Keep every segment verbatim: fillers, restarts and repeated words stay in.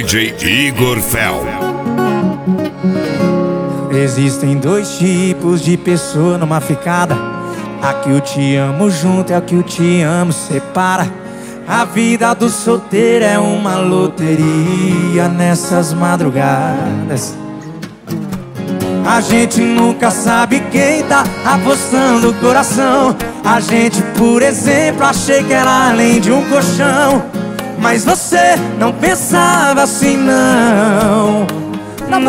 J Igor Fel. Existem dois tipos de pessoa numa ficada. A que o te amo junto e a que o te amo separa. A vida do solteiro é uma loteria nessas madrugadas. A gente nunca sabe quem tá apostando o coração. A gente, por exemplo, achei que era além de um colchão. Mas você não pensava assim, não. Não,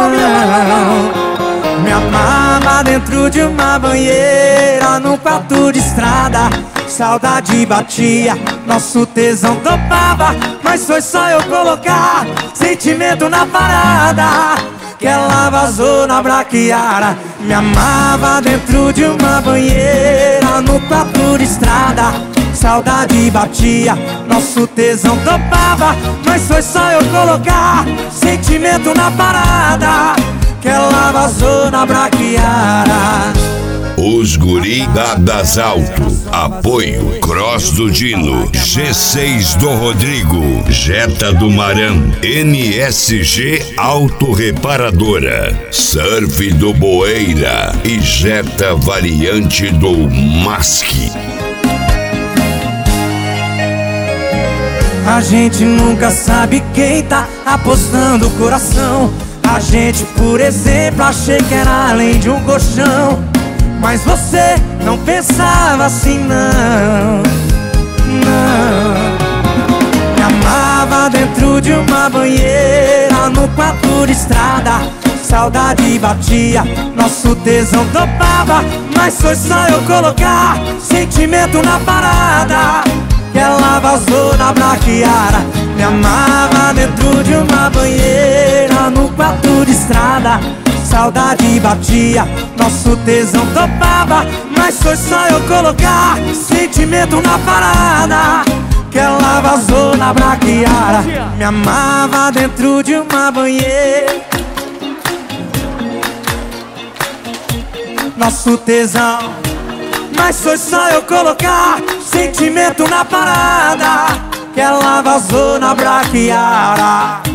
me amava dentro de uma banheira, num quarto de estrada. Saudade batia, nosso tesão topava. Mas foi só eu colocar sentimento na parada que ela vazou na braquiara. Me amava dentro de uma banheira, no quarto de estrada. Saudade batia, nosso tesão topava. Mas foi só eu colocar sentimento na parada que ela vazou na braquiara. Os guri da Das Alto. Apoio Cross do Dino, G seis do Rodrigo, Jetta do Maran, N S G Auto Reparadora, Surf do Boeira e Jetta variante do Masque. A gente nunca sabe quem tá apostando o coração. A gente, por exemplo, achei que era além de um colchão. Mas você não pensava assim, não. Não. Me amava dentro de uma banheira, no quarto de estrada. Saudade batia, nosso tesão topava. Mas foi só eu colocar sentimento na parada que ela vazou na braquiara. Me amava dentro de uma banheira, no quarto de estrada. Saudade batia, nosso tesão topava. Mas foi só eu colocar sentimento na parada que ela vazou na braquiara. Me amava dentro de uma banheira, nosso tesão. Mas foi só eu colocar sentimento na parada que ela vazou na braquiara.